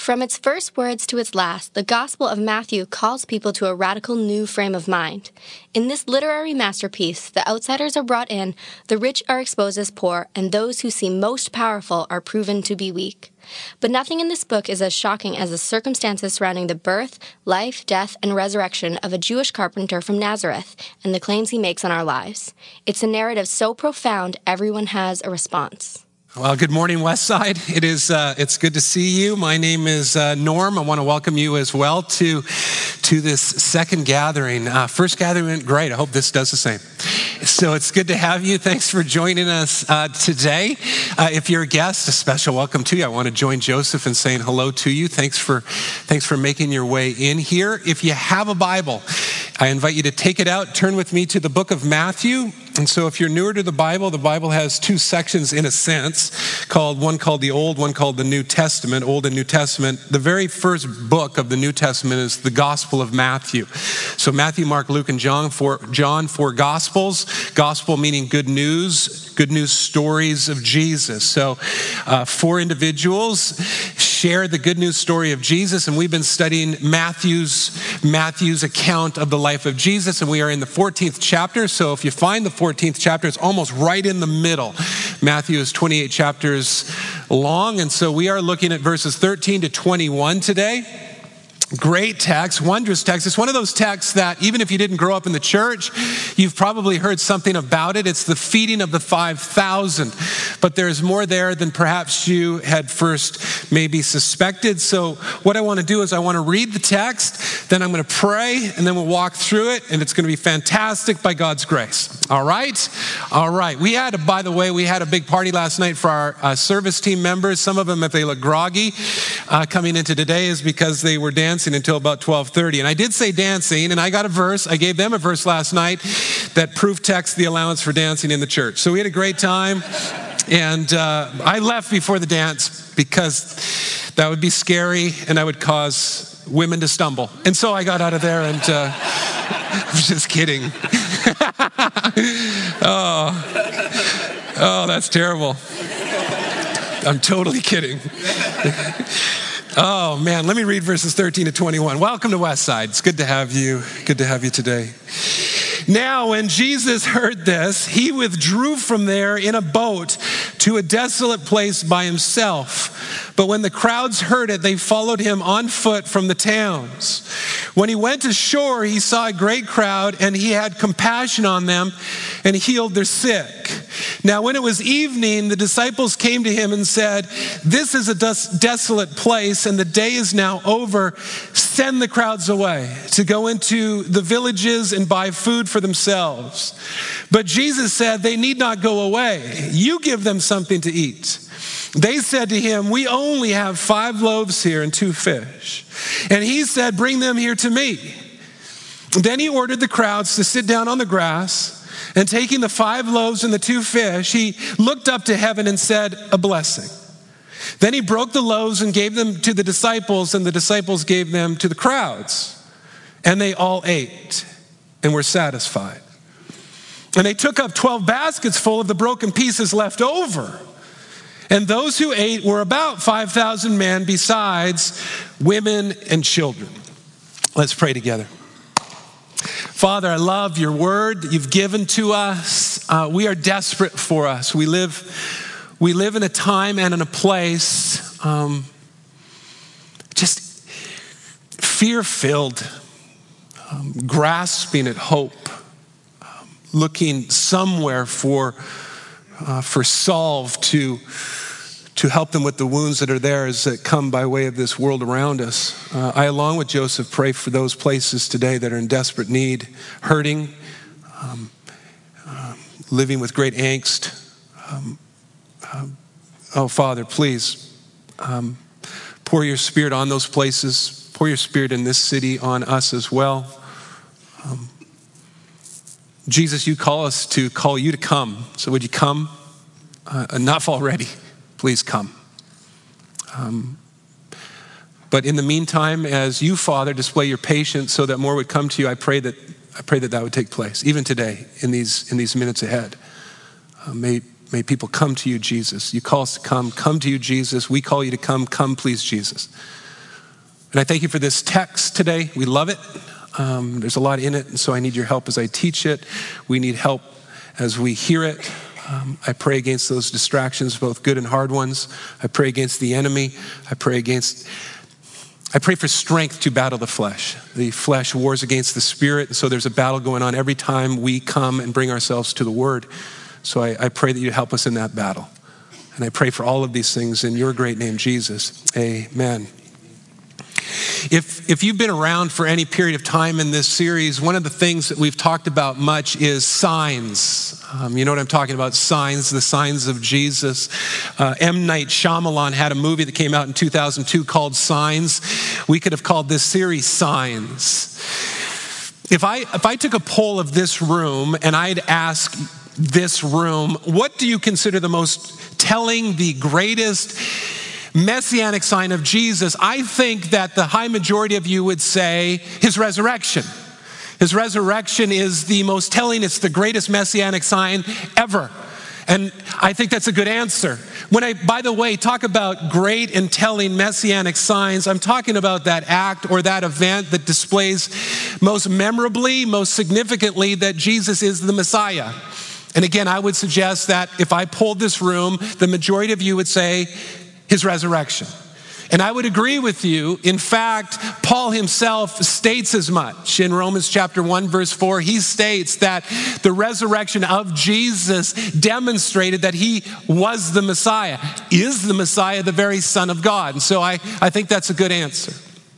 From its first words to its last, the Gospel of Matthew calls people to a radical new frame of mind. In this literary masterpiece, the outsiders are brought in, the rich are exposed as poor, and those who seem most powerful are proven to be weak. But nothing in this book is as shocking as the circumstances surrounding the birth, life, death, and resurrection of a Jewish carpenter from Nazareth and the claims he makes on our lives. It's a narrative so profound, everyone has a response. Well, good morning, Westside. It's good to see you. My name is Norm. I want to welcome you as well to this second gathering. First gathering went great. I hope this does the same. So it's good to have you. Thanks for joining us today. If you're a guest, a special welcome to you. I want to join Joseph in saying hello to you. Thanks for making your way in here. If you have a Bible, I invite you to take it out. Turn with me to the book of Matthew. And so if you're newer to the Bible has two sections in a sense, one called the Old, one called the New Testament, Old and New Testament. The very first book of the New Testament is the Gospel of Matthew. So Matthew, Mark, Luke, and John, four Gospels. Gospel meaning good news stories of Jesus. So four individuals share the good news story of Jesus, and we've been studying Matthew's account of the life of Jesus, and we are in the 14th chapter. So if you find the 14th chapter, it's almost right in the middle. Matthew is 28 chapters long, and so we are looking at verses 13 to 21 today. Great text, wondrous text. It's one of those texts that even if you didn't grow up in the church, you've probably heard something about it. It's the feeding of the 5,000. But there's more there than perhaps you had first maybe suspected. So what I want to do is I want to read the text, then I'm going to pray, and then we'll walk through it, and it's going to be fantastic by God's grace. All right? All right. By the way, we had a big party last night for our service team members. Some of them, if they look groggy coming into today, is because they were dancing until about 12:30. And I did say dancing, and I got a verse. I gave them a verse last night that proof texts the allowance for dancing in the church. So we had a great time, and I left before the dance because that would be scary, and I would cause women to stumble. And so I got out of there, and I'm just kidding. Oh, that's terrible. I'm totally kidding. Oh, man, let me read verses 13 to 21. Welcome to Westside. It's good to have you. Good to have you today. Now, when Jesus heard this, he withdrew from there in a boat to a desolate place by himself. But when the crowds heard it, they followed him on foot from the towns. When he went ashore, he saw a great crowd, and he had compassion on them and healed their sick. Now, when it was evening, the disciples came to him and said, "This is a desolate place, and the day is now over. Send the crowds away to go into the villages and buy food for themselves." But Jesus said, "They need not go away. You give them something to eat." They said to him, "We only have 5 loaves here and 2 fish." And he said, "Bring them here to me." Then he ordered the crowds to sit down on the grass. And taking the 5 loaves and the 2 fish, he looked up to heaven and said a blessing. Then he broke the loaves and gave them to the disciples, and the disciples gave them to the crowds. And they all ate and were satisfied. And they took up 12 baskets full of the broken pieces left over. And those who ate were about 5,000 men, besides women and children. Let's pray together. Father, I love your word that you've given to us. We are desperate for us. We live in a time and in a place just fear-filled, grasping at hope, looking somewhere for solve to help them with the wounds that are theirs that come by way of this world around us. I, along with Joseph, pray for those places today that are in desperate need, hurting, living with great angst. Oh, Father, please pour your Spirit on those places. Pour your Spirit in this city on us as well. Jesus, you call you to come. So would you come? Enough already. Please come. But in the meantime, as you, Father, display your patience so that more would come to you, I pray that would take place, even today, in these minutes ahead. May people come to you, Jesus. You call us to come to you, Jesus. We call you to come, please, Jesus. And I thank you for this text today. We love it. There's a lot in it, and so I need your help as I teach it. We need help as we hear it. I pray against those distractions, both good and hard ones. I pray against the enemy. I pray for strength to battle the flesh. The flesh wars against the spirit, and so there's a battle going on every time we come and bring ourselves to the word. So I pray that you help us in that battle. And I pray for all of these things in your great name, Jesus. Amen. If you've been around for any period of time in this series, one of the things that we've talked about much is signs. You know what I'm talking about, signs, the signs of Jesus. M. Night Shyamalan had a movie that came out in 2002 called Signs. We could have called this series Signs. If I took a poll of this room and I'd ask this room, what do you consider the most telling, the greatest messianic sign of Jesus? I think that the high majority of you would say his resurrection. His resurrection is the most telling. It's the greatest messianic sign ever. And I think that's a good answer. When I, by the way, talk about great and telling messianic signs, I'm talking about that act or that event that displays most memorably, most significantly that Jesus is the Messiah. And again, I would suggest that if I polled this room, the majority of you would say his resurrection. And I would agree with you. In fact, Paul himself states as much. In Romans chapter 1, verse 4, he states that the resurrection of Jesus demonstrated that he was the Messiah, is the Messiah, the very Son of God. And so I think that's a good answer.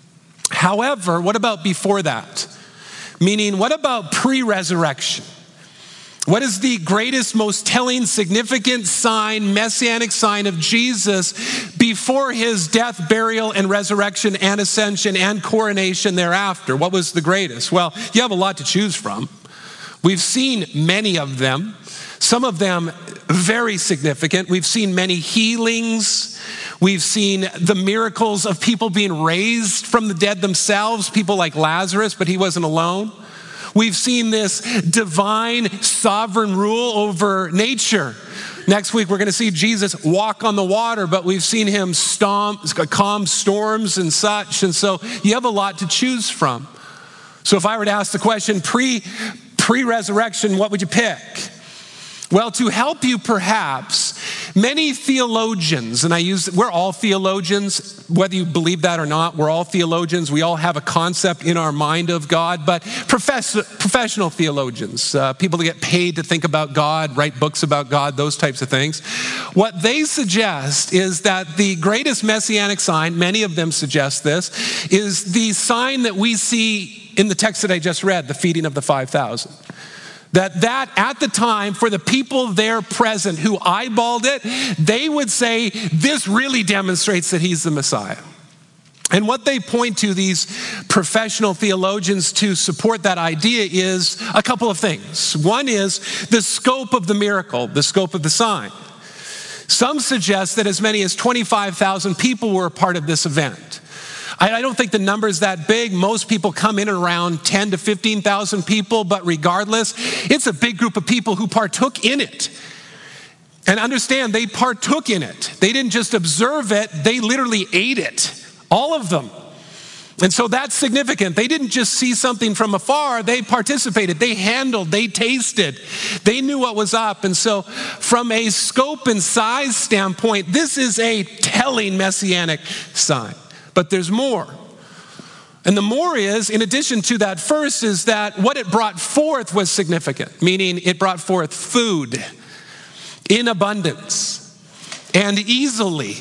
However, what about before that? Meaning, what about pre-resurrection? What is the greatest, most telling, significant sign, messianic sign of Jesus before his death, burial, and resurrection and ascension and coronation thereafter? What was the greatest? Well, you have a lot to choose from. We've seen many of them, some of them very significant. We've seen many healings. We've seen the miracles of people being raised from the dead themselves, people like Lazarus, but he wasn't alone. We've seen this divine sovereign rule over nature. Next week, we're going to see Jesus walk on the water, but we've seen him calm storms and such. And so you have a lot to choose from. So if I were to ask the question, pre-resurrection, what would you pick? Well, to help you perhaps, many theologians, and we're all theologians, whether you believe that or not, we're all theologians. We all have a concept in our mind of God, but professional theologians, people that get paid to think about God, write books about God, those types of things. What they suggest is that the greatest messianic sign, many of them suggest this, is the sign that we see in the text that I just read, the feeding of the 5,000. That at the time, for the people there present who eyeballed it, they would say, this really demonstrates that he's the Messiah. And what they point to, these professional theologians, to support that idea is a couple of things. One is the scope of the miracle, the scope of the sign. Some suggest that as many as 25,000 people were a part of this event. I don't think the number is that big. Most people come in around 10 to 15,000 people, but regardless, it's a big group of people who partook in it. And understand, they partook in it. They didn't just observe it, they literally ate it. All of them. And so that's significant. They didn't just see something from afar, they participated, they handled, they tasted, they knew what was up. And so from a scope and size standpoint, this is a telling messianic sign. But there's more. And the more is, in addition to that first, is that what it brought forth was significant, meaning it brought forth food in abundance and easily.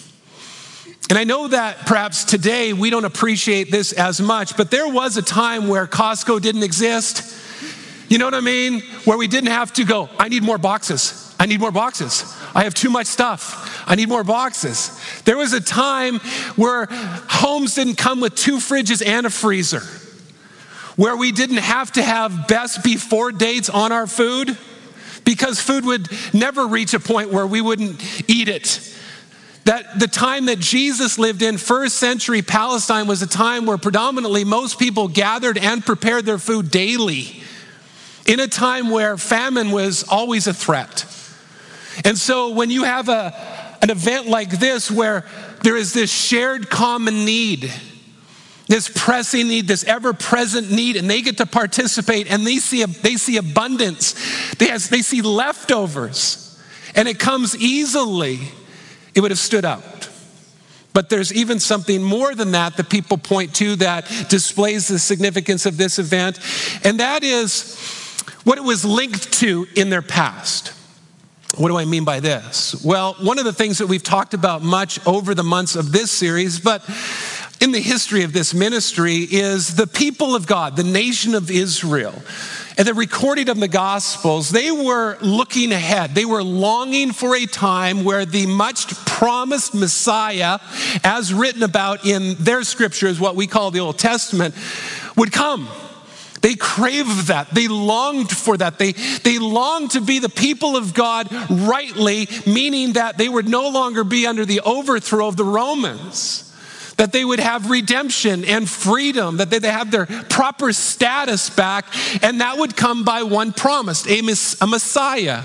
And I know that perhaps today we don't appreciate this as much, but there was a time where Costco didn't exist. You know what I mean? Where we didn't have to go, I need more boxes. I need more boxes. I have too much stuff. I need more boxes. There was a time where homes didn't come with 2 fridges and a freezer, where we didn't have to have best before dates on our food because food would never reach a point where we wouldn't eat it. That the time that Jesus lived in, first century Palestine, was a time where predominantly most people gathered and prepared their food daily, in a time where famine was always a threat. And so when you have an event like this where there is this shared common need, this pressing need, this ever-present need, and they get to participate, and they see abundance. They see leftovers, and it comes easily. It would have stood out. But there's even something more than that people point to that displays the significance of this event, and that is what it was linked to in their past. What do I mean by this? Well, one of the things that we've talked about much over the months of this series, but in the history of this ministry, is the people of God, the nation of Israel. And the recording of the Gospels, they were looking ahead. They were longing for a time where the much promised Messiah, as written about in their scriptures, what we call the Old Testament, would come. They craved that. They longed for that. They longed to be the people of God rightly, meaning that they would no longer be under the overthrow of the Romans. That they would have redemption and freedom, that they'd have their proper status back, and that would come by one promise, a Messiah.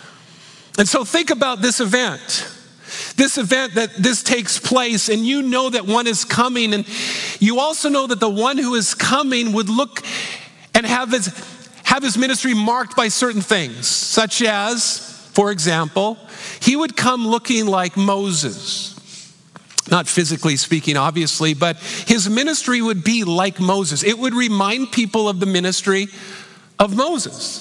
And so think about this event that this takes place, and you know that one is coming, and you also know that the one who is coming would look and have his ministry marked by certain things, such as, for example, he would come looking like Moses. Not physically speaking, obviously, but his ministry would be like Moses. It would remind people of the ministry of Moses.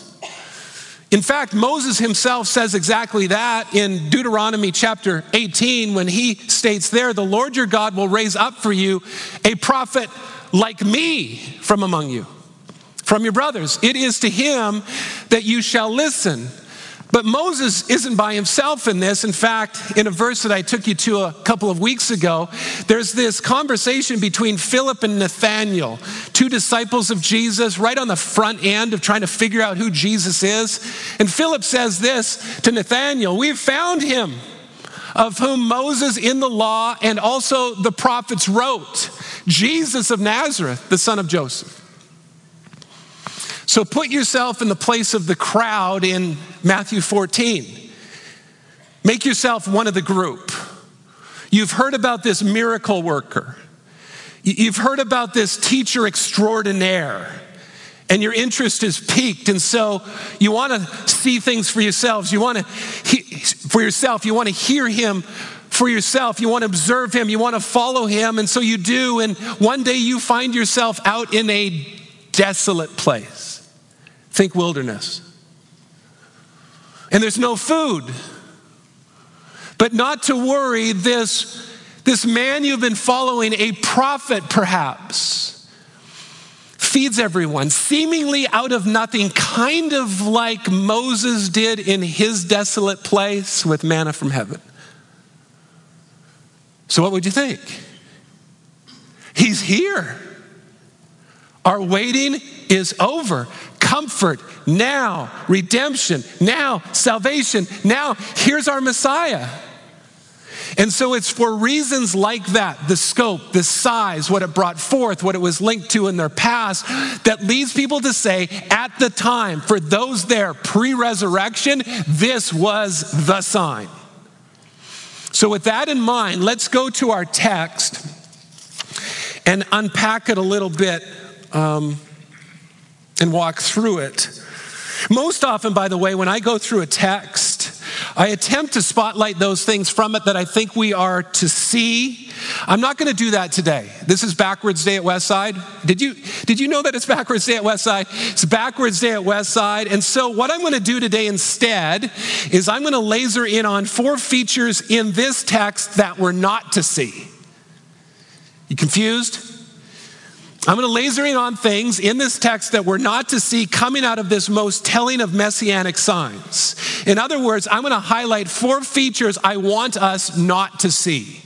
In fact, Moses himself says exactly that in Deuteronomy chapter 18 when he states there, "The Lord your God will raise up for you a prophet like me from among you, from your brothers. It is to him that you shall listen." But Moses isn't by himself in this. In fact, in a verse that I took you to a couple of weeks ago, there's this conversation between Philip and Nathanael, two disciples of Jesus, right on the front end of trying to figure out who Jesus is. And Philip says this to Nathanael, "We've found him of whom Moses in the law and also the prophets wrote, Jesus of Nazareth, the son of Joseph." So put yourself in the place of the crowd in Matthew 14. Make yourself one of the group. You've heard about this miracle worker. You've heard about this teacher extraordinaire. And your interest is piqued. And so you want to see things for yourselves. You want to You want to hear him for yourself. You want to observe him. You want to follow him. And so you do. And one day you find yourself out in a desolate place. Think wilderness. And there's no food. But not to worry, this man you've been following, a prophet perhaps, feeds everyone, seemingly out of nothing, kind of like Moses did in his desolate place with manna from heaven. So what would you think? He's here. Our waiting is over. Comfort now, redemption now, salvation now. Here's our Messiah. And so it's for reasons like that, the scope, the size, what it brought forth, what it was linked to in their past, that leads people to say, at the time, for those there pre-resurrection, this was the sign. So with that in mind, let's go to our text and unpack it a little bit and walk through it. Most often, by the way, when I go through a text, I attempt to spotlight those things from it that I think we are to see. I'm not going to do that today. This is Backwards Day at Westside. Did you know that it's Backwards Day at Westside? It's Backwards Day at Westside. And so what I'm going to do today instead is I'm going to laser in on 4 features in this text that we're not to see. You confused? I'm going to laser in on things in this text that we're not to see coming out of this most telling of messianic signs. In other words, I'm going to highlight 4 features I want us not to see.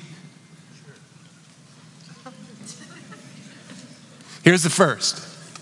Here's the first.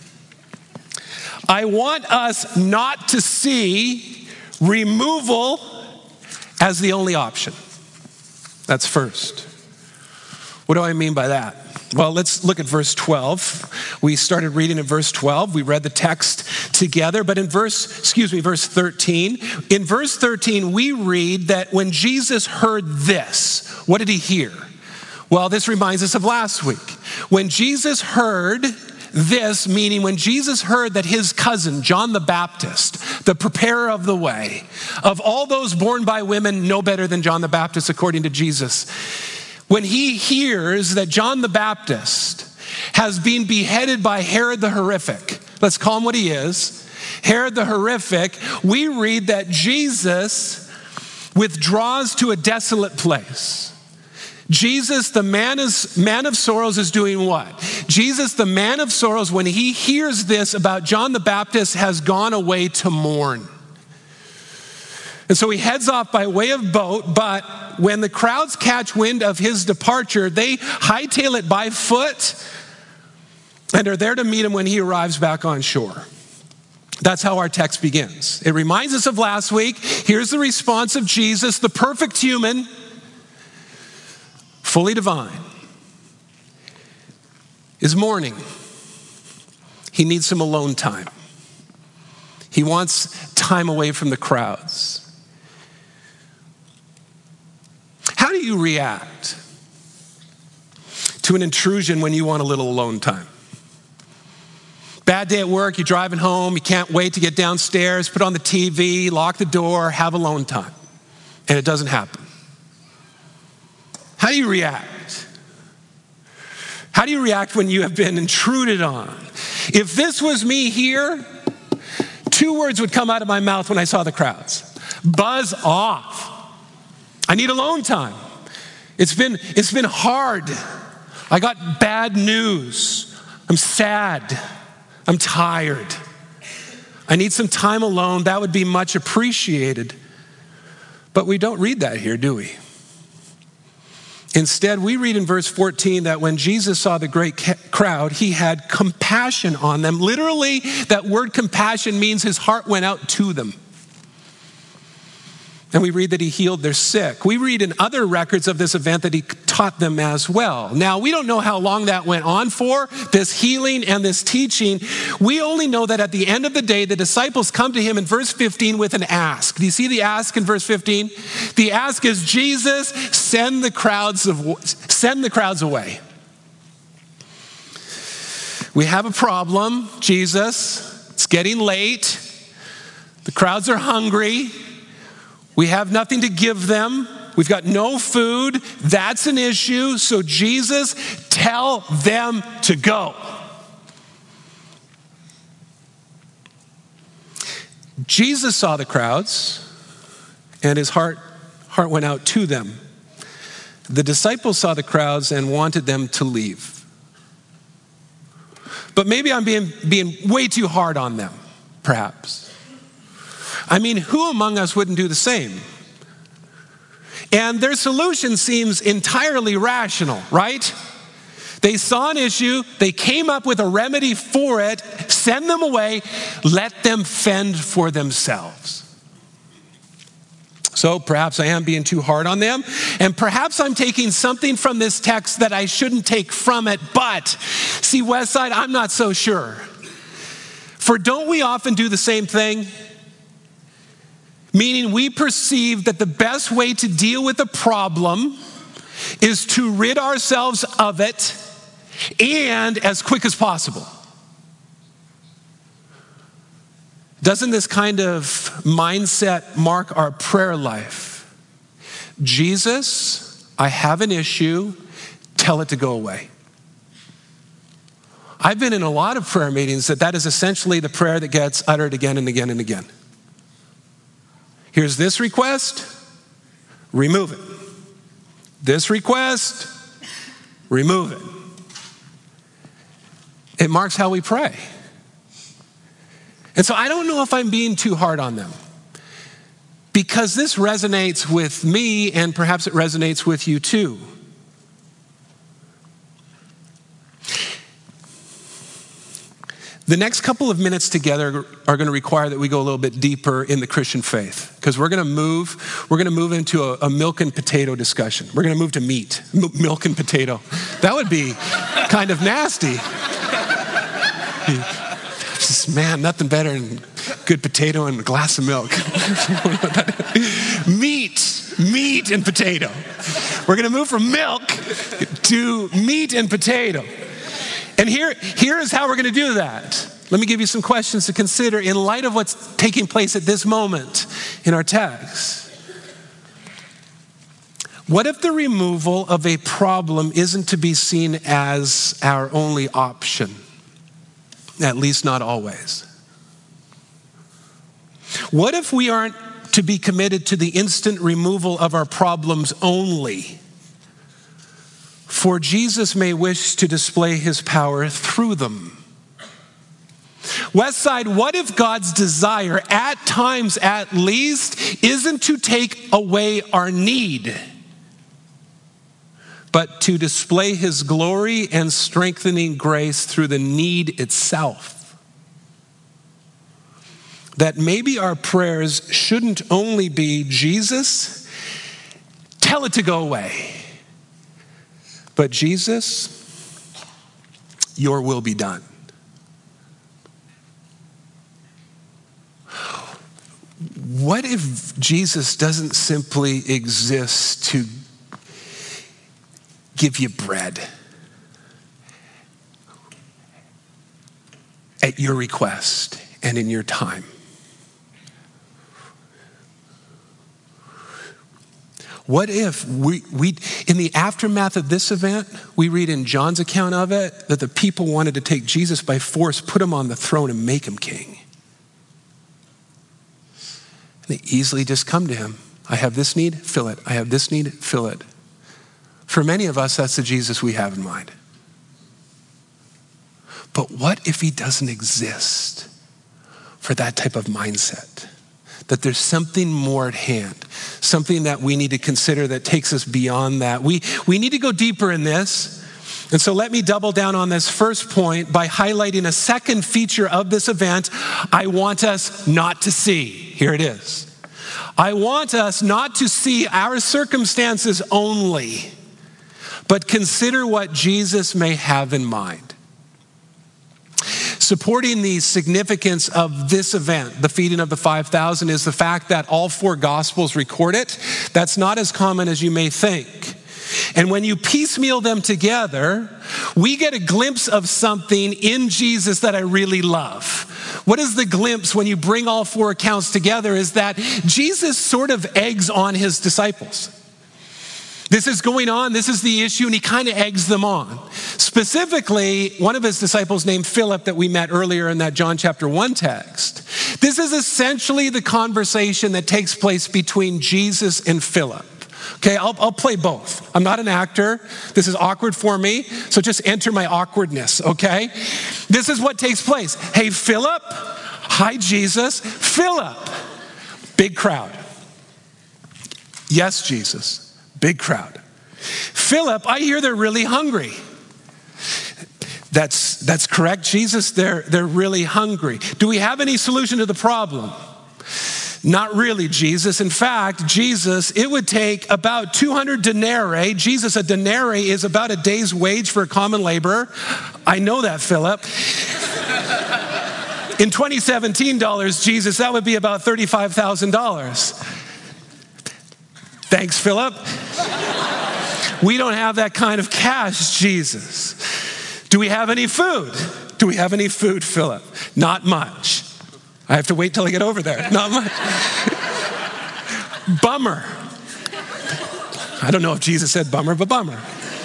I want us not to see removal as the only option. That's first. What do I mean by that? Well, let's look at verse 12. We started reading at verse 12. We read the text together, but in verse 13. In verse 13, we read that when Jesus heard this, what did he hear? Well, this reminds us of last week. When Jesus heard this, meaning when Jesus heard that his cousin, John the Baptist, the preparer of the way, of all those born by women, no better than John the Baptist, according to Jesus, when he hears that John the Baptist has been beheaded by Herod the Horrific, let's call him what he is, Herod the Horrific, we read that Jesus withdraws to a desolate place. Jesus, the man of sorrows, is doing what? Jesus, the man of sorrows, when he hears this about John the Baptist, has gone away to mourn. And so he heads off by way of boat, but when the crowds catch wind of his departure, they hightail it by foot and are there to meet him when he arrives back on shore. That's how our text begins. It reminds us of last week. Here's the response of Jesus, the perfect human, fully divine, is mourning. He needs some alone time. He wants time away from the crowds. How do you react to an intrusion when you want a little alone time? Bad day at work, you're driving home, you can't wait to get downstairs, put on the TV, lock the door, have alone time, and it doesn't happen. How do you react? How do you react when you have been intruded on? If this was me here, 2 words would come out of my mouth when I saw the crowds. Buzz off. I need alone time. It's been hard. I got bad news. I'm sad. I'm tired. I need some time alone. That would be much appreciated. But we don't read that here, do we? Instead, we read in verse 14 that when Jesus saw the great crowd, he had compassion on them. Literally, that word compassion means his heart went out to them. And we read that he healed their sick. We read in other records of this event that he taught them as well. Now, we don't know how long that went on for, this healing and this teaching. We only know that at the end of the day, the disciples come to him in verse 15 with an ask. Do you see the ask in verse 15? The ask is, Jesus, send the crowds away. We have a problem, Jesus. It's getting late. The crowds are hungry. We have nothing to give them. We've got no food. That's an issue. So Jesus, tell them to go. Jesus saw the crowds, and his heart went out to them. The disciples saw the crowds and wanted them to leave. But maybe I'm being way too hard on them, perhaps. I mean, who among us wouldn't do the same? And their solution seems entirely rational, right? They saw an issue, they came up with a remedy for it, send them away, let them fend for themselves. So perhaps I am being too hard on them, and perhaps I'm taking something from this text that I shouldn't take from it, but see, Westside, I'm not so sure. For don't we often do the same thing? Meaning we perceive that the best way to deal with a problem is to rid ourselves of it and as quick as possible. Doesn't this kind of mindset mark our prayer life? Jesus, I have an issue, tell it to go away. I've been in a lot of prayer meetings that is essentially the prayer that gets uttered again and again and again. Here's this request, remove it. This request, remove it. It marks how we pray. And so I don't know if I'm being too hard on them, because this resonates with me, and perhaps it resonates with you too. The next couple of minutes together are going to require that we go a little bit deeper in the Christian faith, because we're going to move into a milk and potato discussion. We're going to move to meat, milk and potato. That would be kind of nasty. Just, man, nothing better than good potato and a glass of milk. Meat and potato. We're going to move from milk to meat and potato. And here is how we're going to do that. Let me give you some questions to consider in light of what's taking place at this moment in our text. What if the removal of a problem isn't to be seen as our only option? At least not always. What if we aren't to be committed to the instant removal of our problems only? For Jesus may wish to display his power through them. Westside, what if God's desire, at times at least, isn't to take away our need, but to display his glory and strengthening grace through the need itself? That maybe our prayers shouldn't only be, Jesus, tell it to go away, but Jesus, your will be done. What if Jesus doesn't simply exist to give you bread at your request and in your time? What if we in the aftermath of this event, we read in John's account of it that the people wanted to take Jesus by force, put him on the throne and make him king. And they easily just come to him. I have this need, fill it. I have this need, fill it. For many of us, that's the Jesus we have in mind. But what if he doesn't exist for that type of mindset? That there's something more at hand, something that we need to consider that takes us beyond that. We need to go deeper in this. And so let me double down on this first point by highlighting a second feature of this event I want us not to see. Here it is. I want us not to see our circumstances only, but consider what Jesus may have in mind. Supporting the significance of this event, the feeding of the 5,000, is the fact that all four Gospels record it. That's not as common as you may think. And when you piecemeal them together, we get a glimpse of something in Jesus that I really love. What is the glimpse when you bring all four accounts together is that Jesus sort of eggs on his disciples. This is going on, this is the issue, and he kind of eggs them on. Specifically, one of his disciples named Philip that we met earlier in that John chapter 1 text. This is essentially the conversation that takes place between Jesus and Philip. Okay, I'll play both. I'm not an actor. This is awkward for me, so just enter my awkwardness, okay? This is what takes place. Hey, Philip. Hi, Jesus. Philip. Big crowd. Yes, Jesus. Big crowd. Philip, I hear they're really hungry. That's correct, Jesus. They're really hungry. Do we have any solution to the problem? Not really, Jesus. In fact, Jesus, it would take about 200 denarii. Jesus, a denarii is about a day's wage for a common laborer. I know that, Philip. In 2017 dollars, Jesus, that would be about $35,000. Thanks, Philip. We don't have that kind of cash, Jesus. Do we have any food? Do we have any food, Philip? Not much. I have to wait till I get over there. Not much. Bummer. I don't know if Jesus said bummer, but bummer.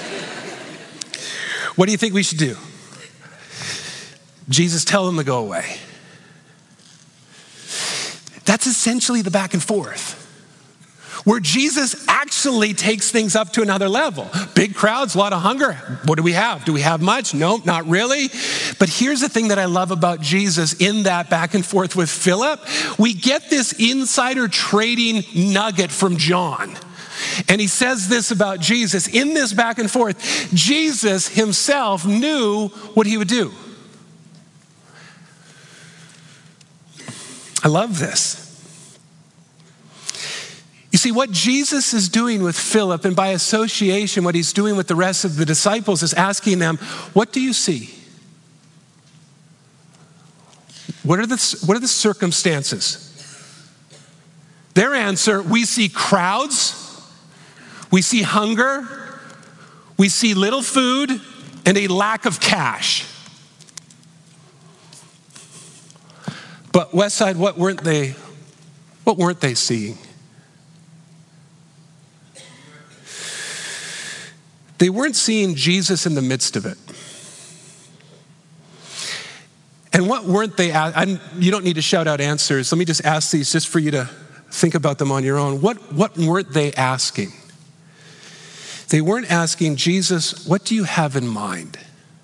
What do you think we should do? Jesus, tell them to go away. That's essentially the back and forth, where Jesus actually takes things up to another level. Big crowds, a lot of hunger. What do we have? Do we have much? Nope, not really. But here's the thing that I love about Jesus in that back and forth with Philip. We get this insider trading nugget from John. And he says this about Jesus. In this back and forth, Jesus himself knew what he would do. I love this. You see, what Jesus is doing with Philip, and by association, what he's doing with the rest of the disciples, is asking them, what do you see? What are the circumstances? Their answer, we see crowds, we see hunger, we see little food, and a lack of cash. But Westside, what weren't they seeing? They weren't seeing Jesus in the midst of it. And what weren't they, you don't need to shout out answers. Let me just ask these just for you to think about them on your own. What weren't they asking? They weren't asking, Jesus, what do you have in mind?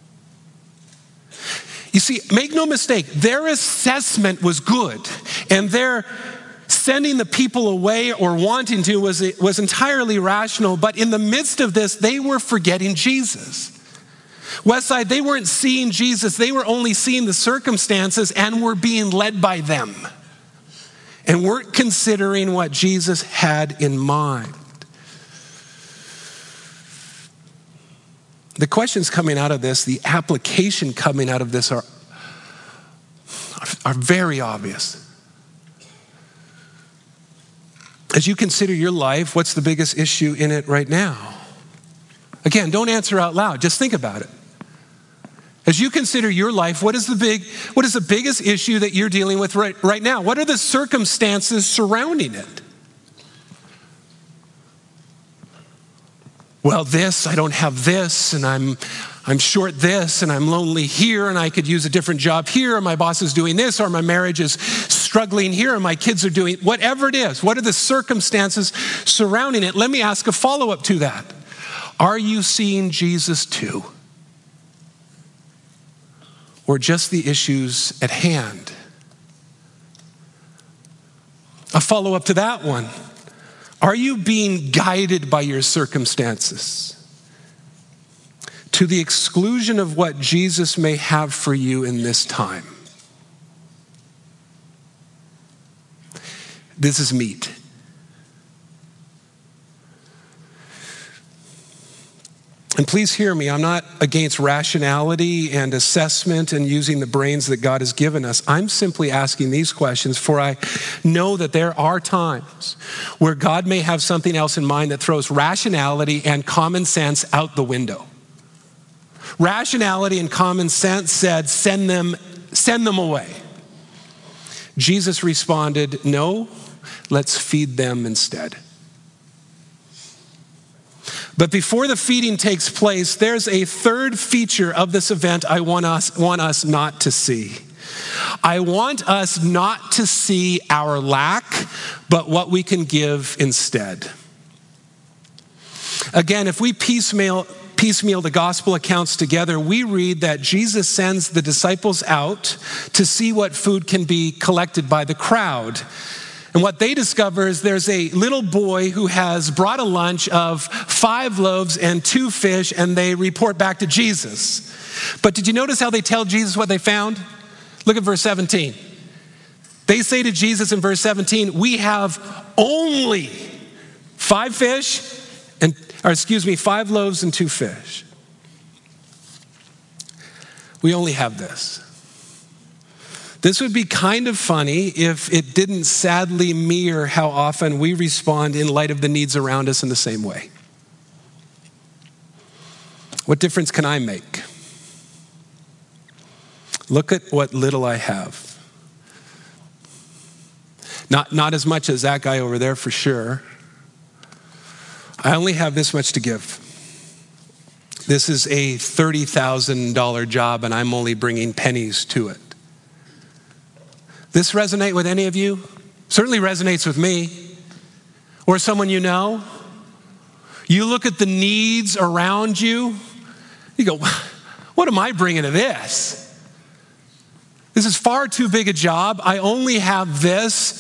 You see, make no mistake, their assessment was good, and their sending the people away or wanting to was entirely rational, but in the midst of this, they were forgetting Jesus. Westside, they weren't seeing Jesus, they were only seeing the circumstances and were being led by them, and weren't considering what Jesus had in mind. The questions coming out of this, the application coming out of this are very obvious. As you consider your life, what's the biggest issue in it right now? Again, don't answer out loud, just think about it. As you consider your life, what is the biggest issue that you're dealing with right now? What are the circumstances surrounding it? Well, I don't have this, and I'm short this, and I'm lonely here, and I could use a different job here, or my boss is doing this, or my marriage is struggling here, and my kids are doing whatever it is. What are the circumstances surrounding it? Let me ask a follow-up to that. Are you seeing Jesus too? Or just the issues at hand? A follow-up to that one. Are you being guided by your circumstances to the exclusion of what Jesus may have for you in this time? This is meat. And please hear me, I'm not against rationality and assessment and using the brains that God has given us. I'm simply asking these questions, for I know that there are times where God may have something else in mind that throws rationality and common sense out the window. Rationality and common sense said, send them away. Jesus responded, no, let's feed them instead. But before the feeding takes place, there's a third feature of this event I want us not to see. I want us not to see our lack, but what we can give instead. Again, if we piecemeal the gospel accounts together, we read that Jesus sends the disciples out to see what food can be collected by the crowd. And what they discover is there's a little boy who has brought a lunch of 5 loaves and 2 fish, and they report back to Jesus. But did you notice how they tell Jesus what they found? Look at verse 17. They say to Jesus in verse 17, we have only 5 loaves and 2 fish. We only have this. This would be kind of funny if it didn't sadly mirror how often we respond in light of the needs around us in the same way. What difference can I make? Look at what little I have. Not as much as that guy over there for sure. I only have this much to give. This is a $30,000 job and I'm only bringing pennies to it. This resonate with any of you? Certainly resonates with me. Or someone you know. You look at the needs around you. You go, what am I bringing to this? This is far too big a job. I only have this.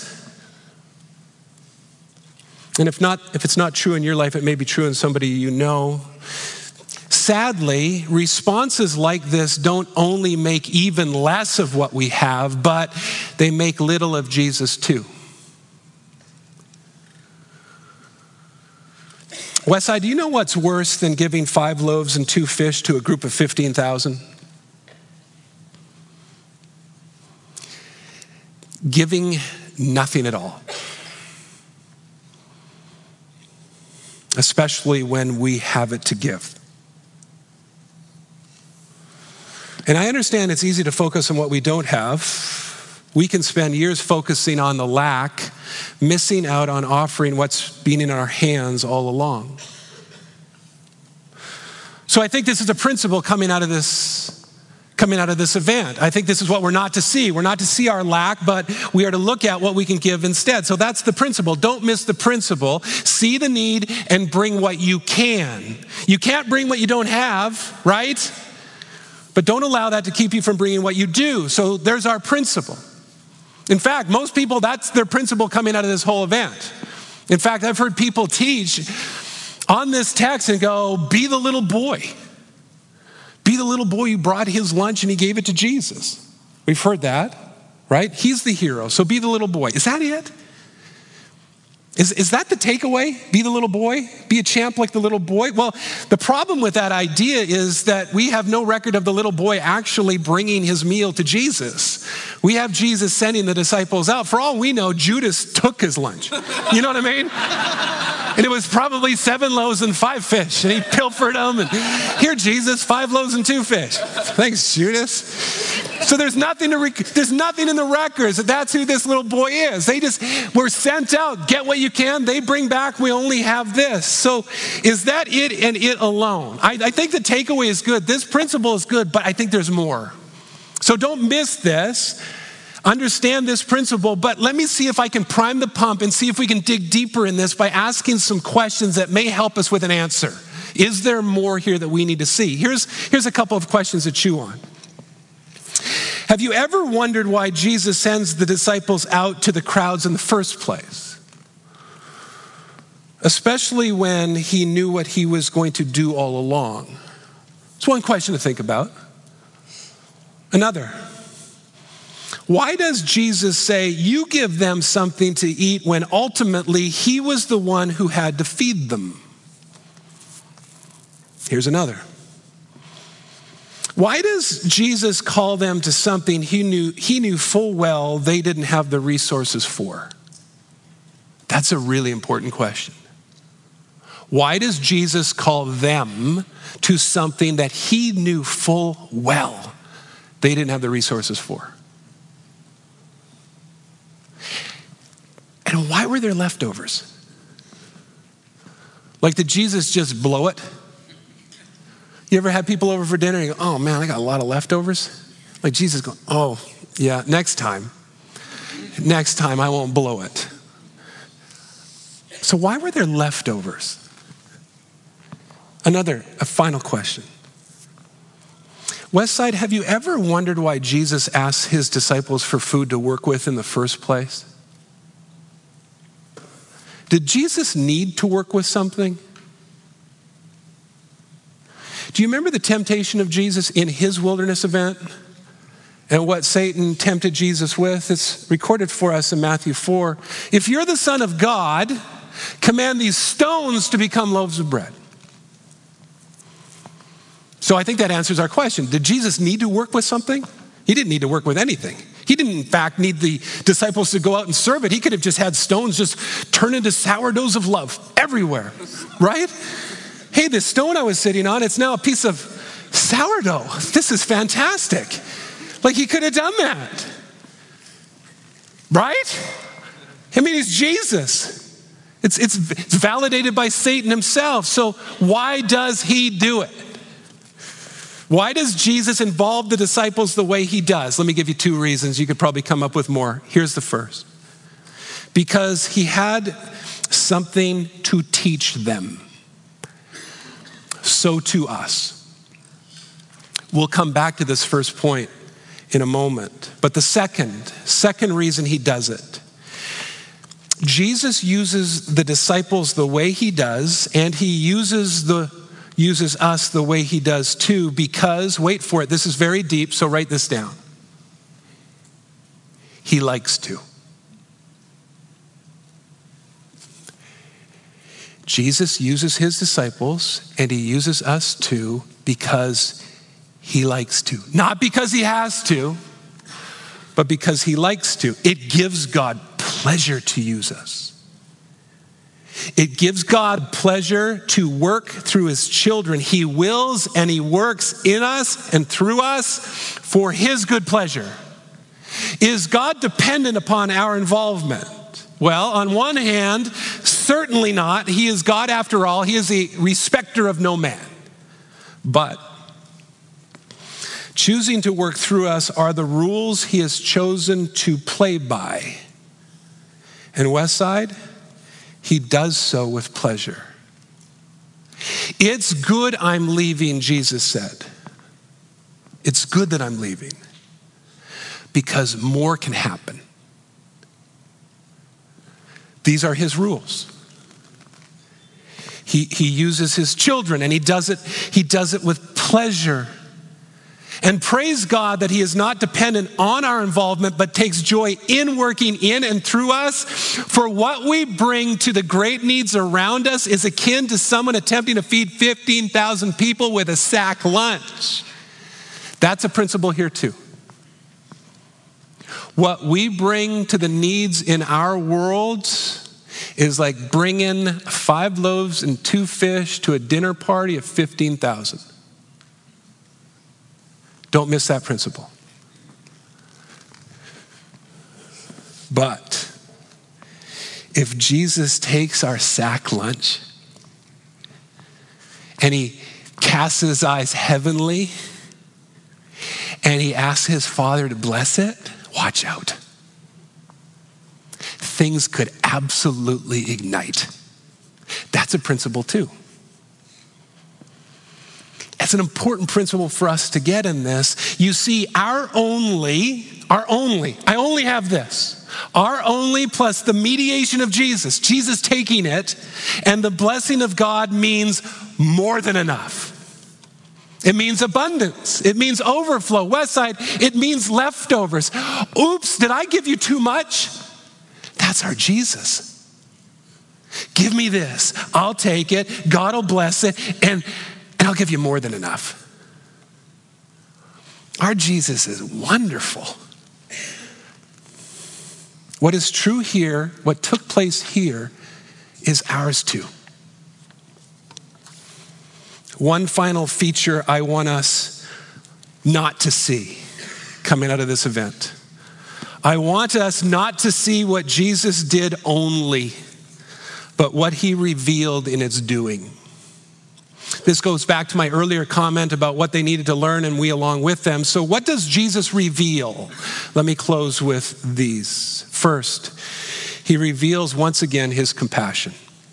And if it's not true in your life, it may be true in somebody you know. Sadly, responses like this don't only make even less of what we have, but they make little of Jesus too. Westside, do you know what's worse than giving 5 loaves and 2 fish to a group of 15,000? Giving nothing at all. Especially when we have it to give. And I understand it's easy to focus on what we don't have. We can spend years focusing on the lack, missing out on offering what's been in our hands all along. So I think this is a principle coming out of this event. I think this is what we're not to see. We're not to see our lack, but we are to look at what we can give instead. So that's the principle. Don't miss the principle. See the need and bring what you can. You can't bring what you don't have, right? But don't allow that to keep you from bringing what you do. So there's our principle. In fact, most people, that's their principle coming out of this whole event. In fact, I've heard people teach on this text and go, be the little boy. Be the little boy who brought his lunch and he gave it to Jesus. We've heard that, right? He's the hero, so be the little boy. Is that it? Is that the takeaway? Be the little boy? Be a champ like the little boy? Well, the problem with that idea is that we have no record of the little boy actually bringing his meal to Jesus. We have Jesus sending the disciples out. For all we know, Judas took his lunch. You know what I mean? And it was probably 7 loaves and 5 fish. And he pilfered them. And here, Jesus, 5 loaves and 2 fish. Thanks, Judas. So there's nothing in the records that that's who this little boy is. They just were sent out. Get what you can. They bring back, we only have this. So is that it and it alone? I think the takeaway is good. This principle is good, but I think there's more. So don't miss this. Understand this principle, but let me see if I can prime the pump and see if we can dig deeper in this by asking some questions that may help us with an answer. Is there more here that we need to see? Here's a couple of questions to chew on. Have you ever wondered why Jesus sends the disciples out to the crowds in the first place? Especially when he knew what he was going to do all along. It's one question to think about. Another. Why does Jesus say, you give them something to eat when ultimately he was the one who had to feed them? Here's another. Why does Jesus call them to something he knew full well they didn't have the resources for? That's a really important question. Why does Jesus call them to something that he knew full well they didn't have the resources for? And why were there leftovers? Like, did Jesus just blow it? You ever had people over for dinner and you go, oh man, I got a lot of leftovers? Like Jesus going, oh yeah, next time I won't blow it. So why were there leftovers? A final question. Westside, have you ever wondered why Jesus asked his disciples for food to work with in the first place? Did Jesus need to work with something? Do you remember the temptation of Jesus in his wilderness event? And what Satan tempted Jesus with? It's recorded for us in Matthew 4. If you're the Son of God, command these stones to become loaves of bread. So I think that answers our question. Did Jesus need to work with something? He didn't need to work with anything. He didn't, in fact, need the disciples to go out and serve it. He could have just had stones just turn into sourdoughs of love everywhere, right? Hey, this stone I was sitting on, it's now a piece of sourdough. This is fantastic. Like, he could have done that, right? I mean, he's Jesus. It's validated by Satan himself. So why does he do it? Why does Jesus involve the disciples the way he does? Let me give you 2 reasons. You could probably come up with more. Here's the first. Because he had something to teach them. So to us. We'll come back to this first point in a moment. But the second reason he does it. Jesus uses the disciples the way he does, and he uses us the way he does too, because, wait for it, this is very deep, so write this down. He likes to. Jesus uses his disciples, and he uses us too, because he likes to. Not because he has to, but because he likes to. It gives God pleasure to use us. It gives God pleasure to work through his children. He wills and he works in us and through us for his good pleasure. Is God dependent upon our involvement? Well, on one hand, certainly not. He is God after all. He is a respecter of no man. But choosing to work through us are the rules he has chosen to play by. And Westside, he does so with pleasure. It's good I'm leaving, Jesus said. It's good that I'm leaving because more can happen. These are his rules. He uses his children and he does it with pleasure. And praise God that he is not dependent on our involvement, but takes joy in working in and through us. For what we bring to the great needs around us is akin to someone attempting to feed 15,000 people with a sack lunch. That's a principle here too. What we bring to the needs in our world is like bringing 5 loaves and 2 fish to a dinner party of 15,000. Don't miss that principle. But if Jesus takes our sack lunch and he casts his eyes heavenly and he asks his Father to bless it, watch out. Things could absolutely ignite. That's a principle too. It's an important principle for us to get in this. You see, our only, I only have this. Our only plus the mediation of Jesus taking it, and the blessing of God means more than enough. It means abundance. It means overflow. Westside, it means leftovers. Oops, did I give you too much? That's our Jesus. Give me this. I'll take it. God will bless it. And I'll give you more than enough. Our Jesus is wonderful. What is true here, what took place here, is ours too. One final feature I want us not to see coming out of this event. I want us not to see what Jesus did only, but what he revealed in its doing. This goes back to my earlier comment about what they needed to learn and we along with them. So what does Jesus reveal? Let me close with these. First, he reveals once again his compassion.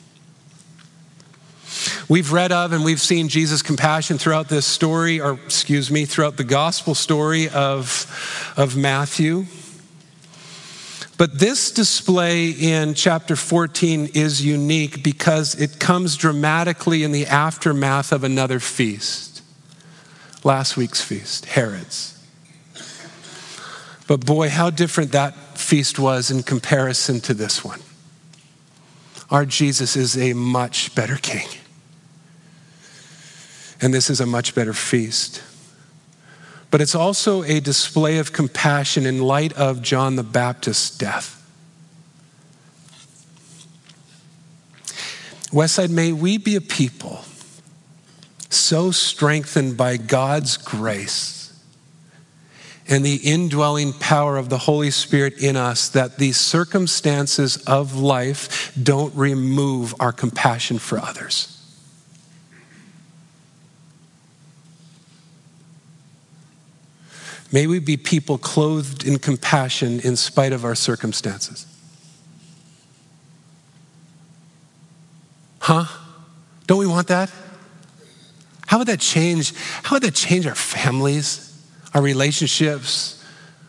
We've read of and we've seen Jesus' compassion throughout this story, throughout the gospel story of Matthew. But this display in chapter 14 is unique because it comes dramatically in the aftermath of another feast. Last week's feast, Herod's. But boy, how different that feast was in comparison to this one. Our Jesus is a much better king. And this is a much better feast. But it's also a display of compassion in light of John the Baptist's death. Westside, may we be a people so strengthened by God's grace and the indwelling power of the Holy Spirit in us that these circumstances of life don't remove our compassion for others. May we be people clothed in compassion in spite of our circumstances. Huh? Don't we want that? How would that change our families, our relationships?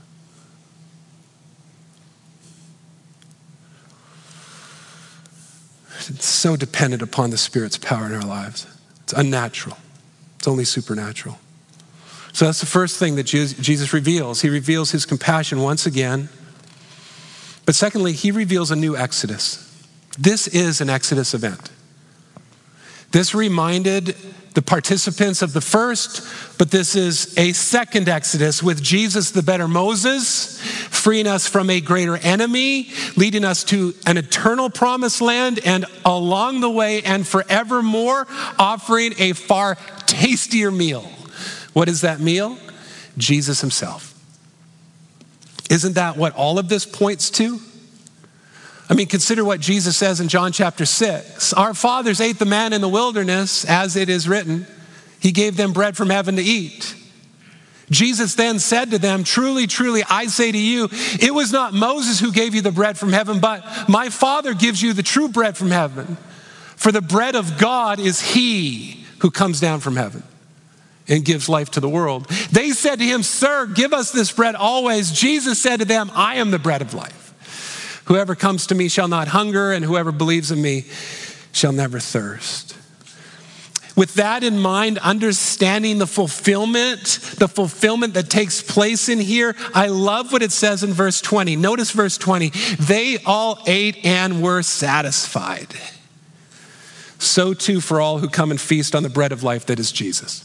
It's so dependent upon the Spirit's power in our lives. It's unnatural. It's only supernatural. So that's the first thing that Jesus reveals. He reveals his compassion once again. But secondly, he reveals a new Exodus. This is an Exodus event. This reminded the participants of the first, but this is a second Exodus with Jesus, the better Moses, freeing us from a greater enemy, leading us to an eternal promised land, and along the way and forevermore, offering a far tastier meal. What is that meal? Jesus himself. Isn't that what all of this points to? I mean, consider what Jesus says in John chapter 6. Our fathers ate the manna in the wilderness, as it is written. He gave them bread from heaven to eat. Jesus then said to them, truly, truly, I say to you, it was not Moses who gave you the bread from heaven, but my Father gives you the true bread from heaven. For the bread of God is he who comes down from heaven and gives life to the world. They said to him, Sir, give us this bread always. Jesus said to them, I am the bread of life. Whoever comes to me shall not hunger, and whoever believes in me shall never thirst. With that in mind, understanding the fulfillment that takes place in here, I love what it says in verse 20. Notice verse 20. They all ate and were satisfied. So too for all who come and feast on the bread of life that is Jesus.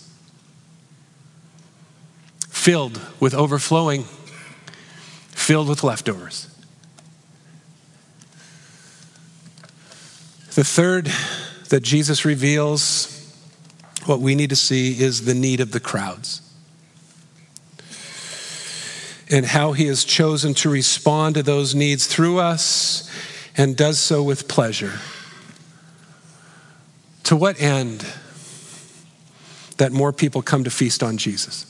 Filled with overflowing, filled with leftovers. The third that Jesus reveals, what we need to see, is the need of the crowds and how he has chosen to respond to those needs through us and does so with pleasure. To what end? That more people come to feast on Jesus.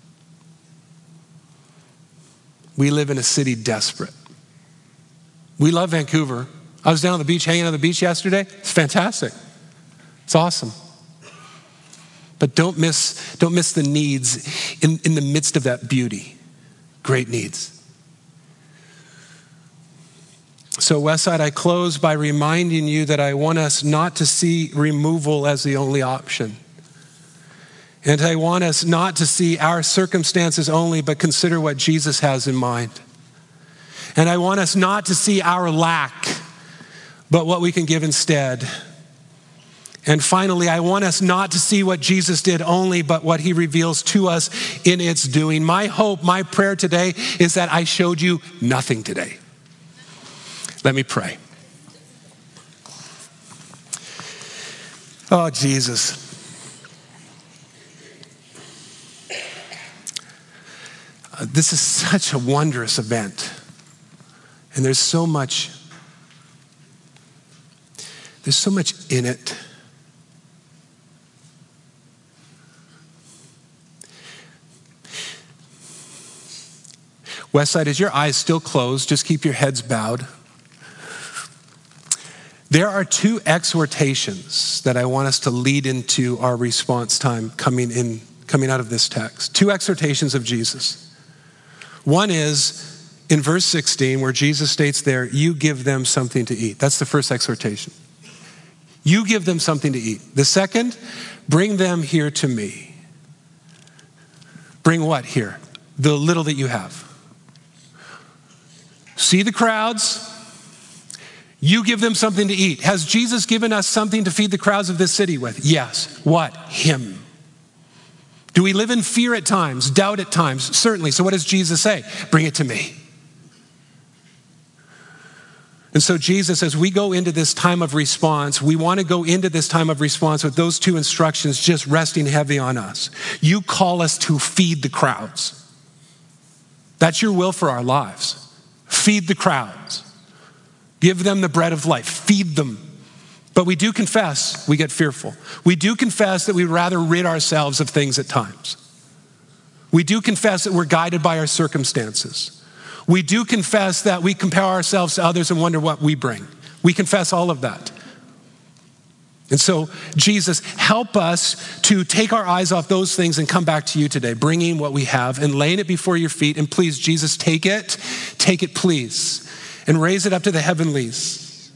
We live in a city desperate. We love Vancouver. I was down on the beach, hanging on the beach yesterday. It's fantastic. It's awesome. But don't miss the needs in the midst of that beauty. Great needs. So Westside, I close by reminding you that I want us not to see removal as the only option. And I want us not to see our circumstances only, but consider what Jesus has in mind. And I want us not to see our lack, but what we can give instead. And finally, I want us not to see what Jesus did only, but what he reveals to us in its doing. My hope, my prayer today is that I showed you nothing today. Let me pray. Oh, Jesus. This is such a wondrous event. And there's so much in it. Westside, is your eyes still closed? Just keep your heads bowed. There are two exhortations that I want us to lead into our response time coming out of this text. Two exhortations of Jesus. One is in verse 16 where Jesus states there, you give them something to eat. That's the first exhortation. You give them something to eat. The second, bring them here to me. Bring what here? The little that you have. See the crowds. You give them something to eat. Has Jesus given us something to feed the crowds of this city with? Yes. What? Him. Do we live in fear at times, doubt at times? Certainly. So what does Jesus say? Bring it to me. And so Jesus, as we go into this time of response, we want to go into this time of response with those two instructions just resting heavy on us. You call us to feed the crowds. That's your will for our lives. Feed the crowds. Give them the bread of life. Feed them. But we do confess we get fearful. We do confess that we'd rather rid ourselves of things at times. We do confess that we're guided by our circumstances. We do confess that we compare ourselves to others and wonder what we bring. We confess all of that. And so, Jesus, help us to take our eyes off those things and come back to you today, bringing what we have and laying it before your feet. And please, Jesus, take it, please, and raise it up to the heavenlies.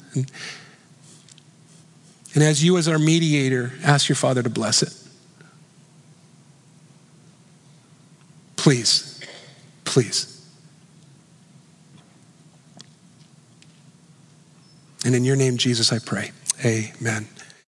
And as you, as our mediator, ask your Father to bless it. Please, please. And in your name, Jesus, I pray. Amen.